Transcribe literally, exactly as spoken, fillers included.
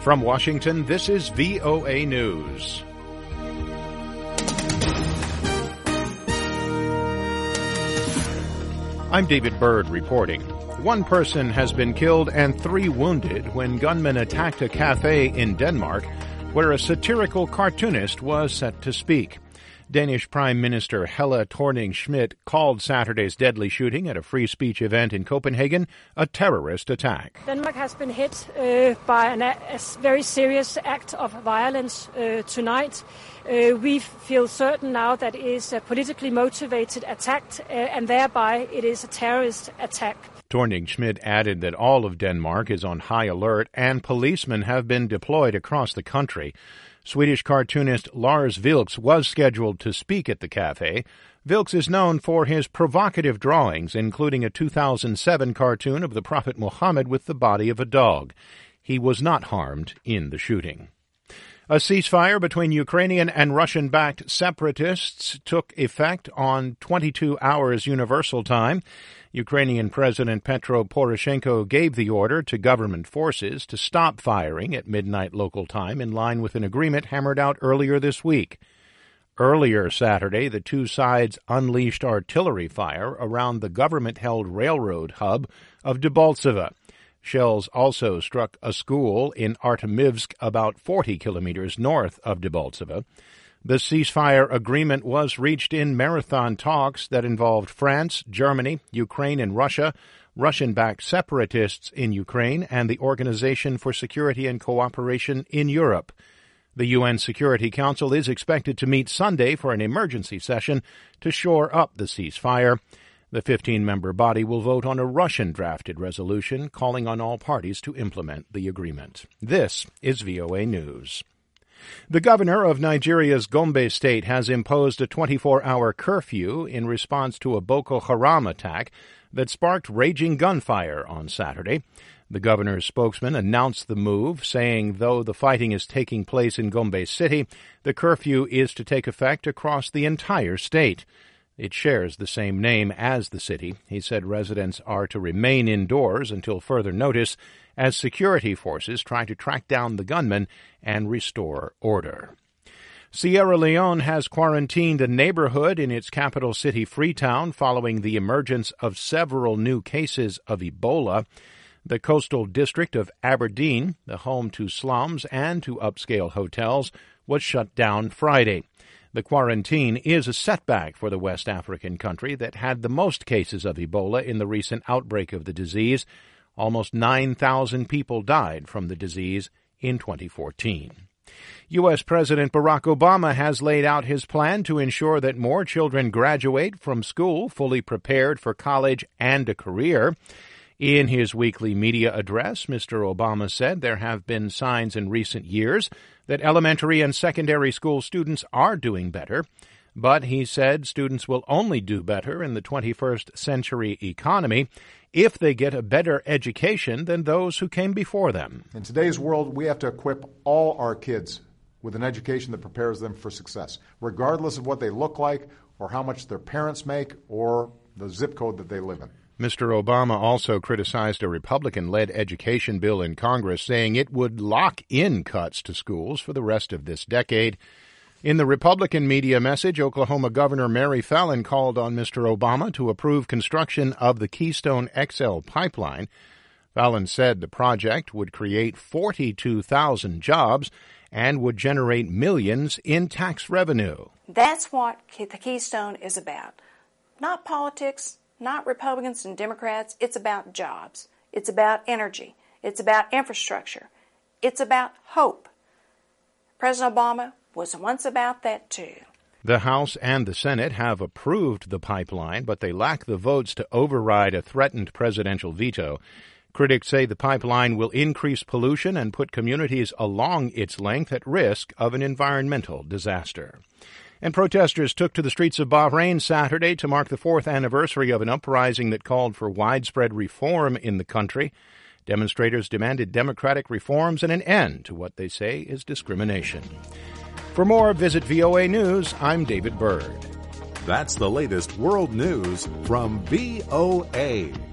From Washington, this is V O A News. I'm David Byrd reporting. One person has been killed and three wounded when gunmen attacked a cafe in Denmark where a satirical cartoonist was set to speak. Danish Prime Minister Helle Thorning-Schmidt called Saturday's deadly shooting at a free speech event in Copenhagen a terrorist attack. Denmark has been hit uh, by an, a very serious act of violence uh, tonight. Uh, we feel certain now that it is a politically motivated attack uh, and thereby it is a terrorist attack. Thorning-Schmidt added that all of Denmark is on high alert and policemen have been deployed across the country. Swedish cartoonist Lars Vilks was scheduled to speak at the cafe. Vilks is known for his provocative drawings, including a two thousand seven cartoon of the Prophet Muhammad with the body of a dog. He was not harmed in the shooting. A ceasefire between Ukrainian and Russian-backed separatists took effect on twenty-two hours Universal Time. Ukrainian President Petro Poroshenko gave the order to government forces to stop firing at midnight local time in line with an agreement hammered out earlier this week. Earlier Saturday, the two sides unleashed artillery fire around the government-held railroad hub of Debaltseve. Shells also struck a school in Artemivsk, about forty kilometers north of Debaltseve. The ceasefire agreement was reached in marathon talks that involved France, Germany, Ukraine, and Russia, Russian-backed separatists in Ukraine, and the Organization for Security and Cooperation in Europe. The U N Security Council is expected to meet Sunday for an emergency session to shore up the ceasefire. The fifteen-member body will vote on a Russian-drafted resolution calling on all parties to implement the agreement. This is V O A News. The governor of Nigeria's Gombe state has imposed a twenty-four hour curfew in response to a Boko Haram attack that sparked raging gunfire on Saturday. The governor's spokesman announced the move, saying though the fighting is taking place in Gombe City, the curfew is to take effect across the entire state. It shares the same name as the city. He said residents are to remain indoors until further notice as security forces try to track down the gunman and restore order. Sierra Leone has quarantined a neighborhood in its capital city, Freetown, following the emergence of several new cases of Ebola. The coastal district of Aberdeen, the home to slums and to upscale hotels, was shut down Friday. The quarantine is a setback for the West African country that had the most cases of Ebola in the recent outbreak of the disease. Almost nine thousand people died from the disease in twenty fourteen. U S. President Barack Obama has laid out his plan to ensure that more children graduate from school fully prepared for college and a career. In his weekly media address, Mister Obama said there have been signs in recent years that elementary and secondary school students are doing better, but he said students will only do better in the twenty-first century economy if they get a better education than those who came before them. In today's world, we have to equip all our kids with an education that prepares them for success, regardless of what they look like or how much their parents make or the zip code that they live in. Mister Obama also criticized a Republican-led education bill in Congress, saying it would lock in cuts to schools for the rest of this decade. In the Republican media message, Oklahoma Governor Mary Fallin called on Mister Obama to approve construction of the Keystone X L pipeline. Fallin said the project would create forty-two thousand jobs and would generate millions in tax revenue. That's what the Keystone is about. Not politics, not Republicans and Democrats. It's about jobs. It's about energy. It's about infrastructure. It's about hope. President Obama was once about that too. The House and the Senate have approved the pipeline, but they lack the votes to override a threatened presidential veto. Critics say the pipeline will increase pollution and put communities along its length at risk of an environmental disaster. And protesters took to the streets of Bahrain Saturday to mark the fourth anniversary of an uprising that called for widespread reform in the country. Demonstrators demanded democratic reforms and an end to what they say is discrimination. For more, visit V O A News. I'm David Byrd. That's the latest world news from V O A.